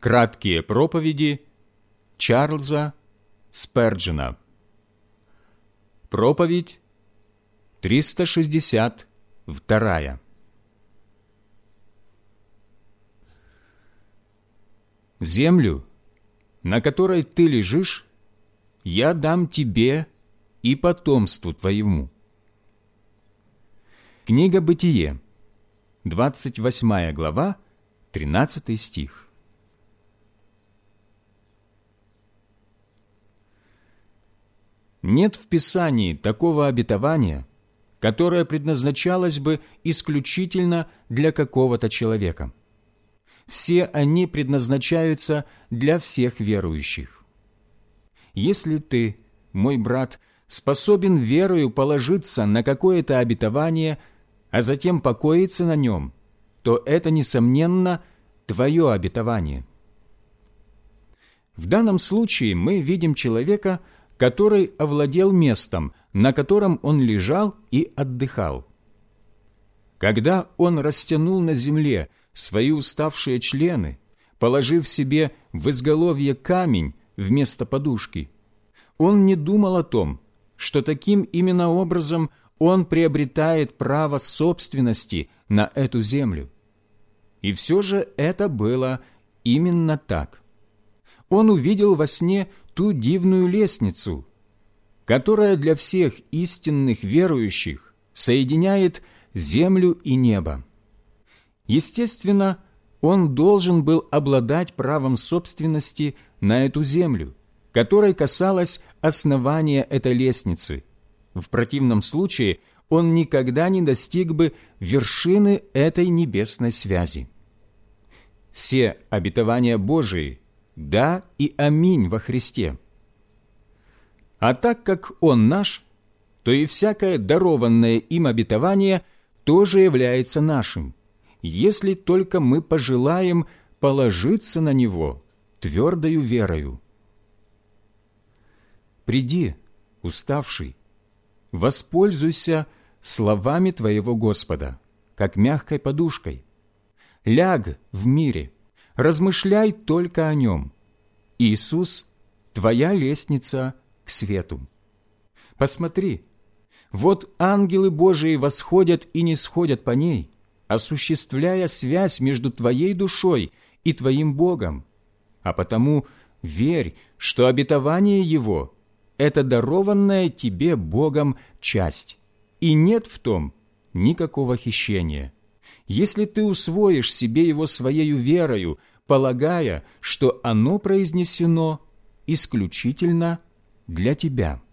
Краткие проповеди Чарльза Сперджена. Проповедь 362. Землю, на которой ты лежишь, я дам тебе и потомству твоему. Книга Бытие, 28 глава, 13 стих. Нет в Писании такого обетования, которое предназначалось бы исключительно для какого-то человека. Все они предназначаются для всех верующих. Если ты, мой брат, способен верою положиться на какое-то обетование, а затем покоиться на нем, то это, несомненно, твое обетование. В данном случае мы видим человека, который овладел местом, на котором он лежал и отдыхал. Когда он растянул на земле свои уставшие члены, положив себе в изголовье камень вместо подушки, он не думал о том, что таким именно образом он приобретает право собственности на эту землю. И все же это было именно так. Он увидел во сне ту дивную лестницу, которая для всех истинных верующих соединяет землю и небо. Естественно, он должен был обладать правом собственности на эту землю, которой касалось основания этой лестницы. В противном случае он никогда не достиг бы вершины этой небесной связи. Все обетования Божии – да и аминь во Христе. А так как Он наш, то и всякое дарованное им обетование тоже является нашим, если только мы пожелаем положиться на Него твердою верою. Приди, уставший, воспользуйся словами твоего Господа, как мягкой подушкой. Ляг в мире, размышляй только о Нем. Иисус – твоя лестница к свету. Посмотри, вот ангелы Божии восходят и нисходят по ней, осуществляя связь между твоей душой и твоим Богом. А потому верь, что обетование Его – это дарованная тебе Богом часть, и нет в том никакого хищения. Если ты усвоишь себе его своею верою, полагая, что оно произнесено исключительно для тебя.